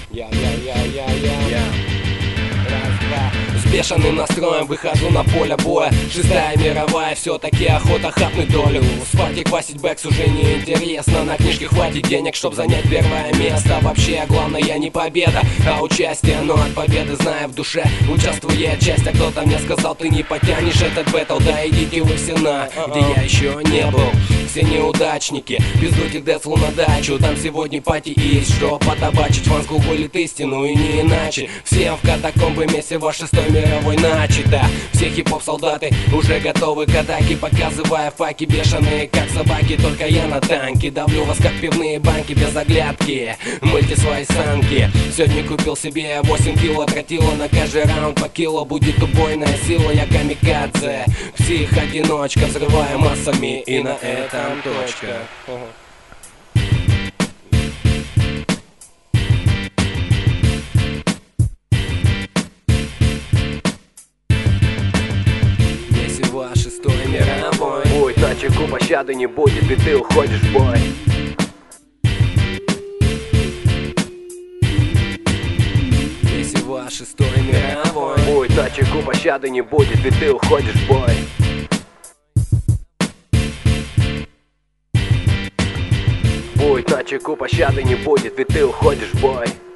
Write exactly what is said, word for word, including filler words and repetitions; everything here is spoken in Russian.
Я, я, я, я, я, я. Раз, два. С бешеным настроем выхожу на поле боя. Шестая мировая, все-таки охота хапнуть долю. Спать и квасить бэкс уже не интересно. На книжке хватит денег, чтоб занять первое место. Вообще главное не победа, а участие. Но от победы, зная в душе, участвует часть. А кто-то мне сказал, ты не потянешь этот бэтл. Да идите вы все на, где я еще не был. Все неудачники, пиздуйте к Децлу на дачу. Там сегодня пати есть, что потабачить. Ванс гуглит истину и не иначе. Всем в катакомбы месиво шестой мировой начата. Все хип-хоп солдаты уже готовы к атаке, показывая факи бешеные как собаки. Только я на танке давлю вас как пивные банки без оглядки. Мыльте свои санки. Сегодня купил себе восемь кило, тратила на каждый раунд по кило. Будет убойная сила, я камикадзе. Псих-одиночка, взрывая массами, и на этом точка. Месиво шестой мировой. Будет на чеку, пощады не будет, и ты уходишь в бой. Месиво шестой мировой. Будет на чеку, пощады не будет, и ты уходишь в бой. Будет на чеку, пощады не будет, и ты уходишь в бой.